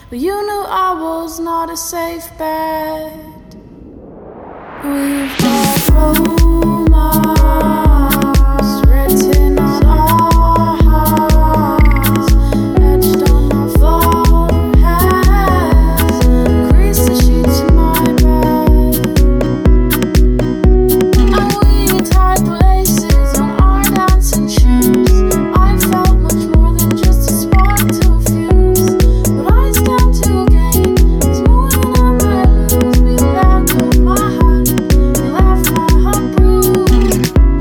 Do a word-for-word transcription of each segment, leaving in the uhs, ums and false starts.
but you knew I was not a safe bet. We've got romance written on our hearts, etched on our foreheads, crease the sheets in my bed. And we tied the laces on our dancing shoes. I felt much more than just a spark to a fuse, but I stand to gain. It's more than I might lose. We let go of my hand, we left my heart bruised.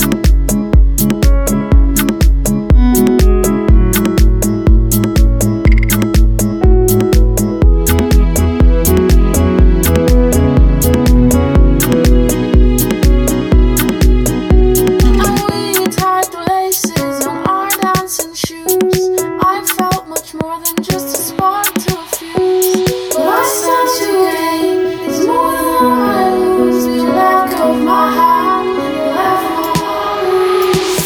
And we tied the laces on our dancing shoes. I felt much more than just a spark to a fuse, but I stand to gain. It's more than I might lose. We let go of my hand, we left my heart bruised.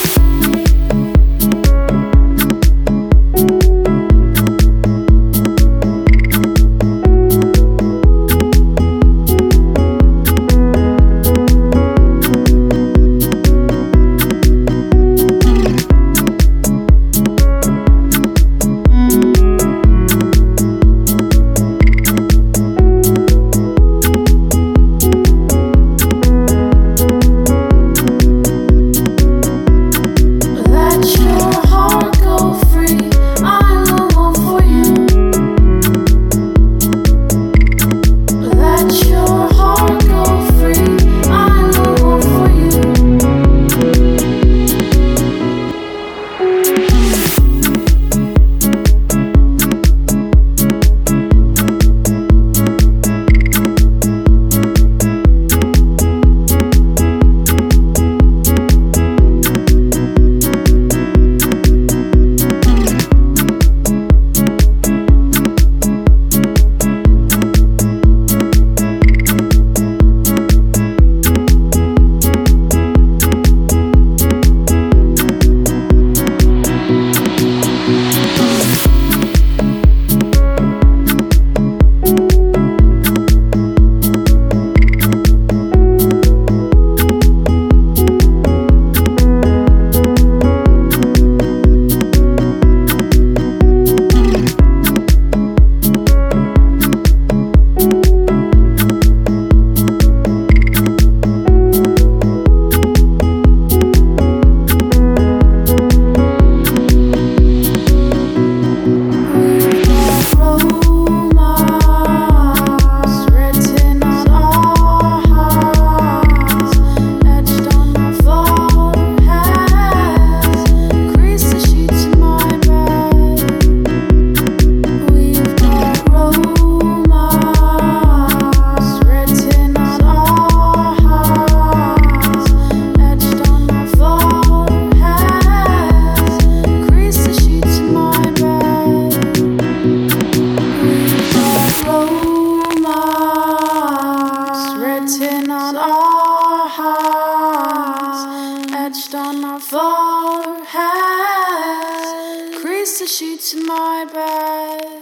Let your heart go free. I'm the one for you. Let your heart go free. I'm the one for you. We've got romance written on our hearts, etched on our foreheads, crease the sheets in my bed. We've got romance written on our hearts, etched on our foreheads, crease the sheets in my bed. We've got romance written on our hearts, etched on our foreheads, crease the sheets in my bed.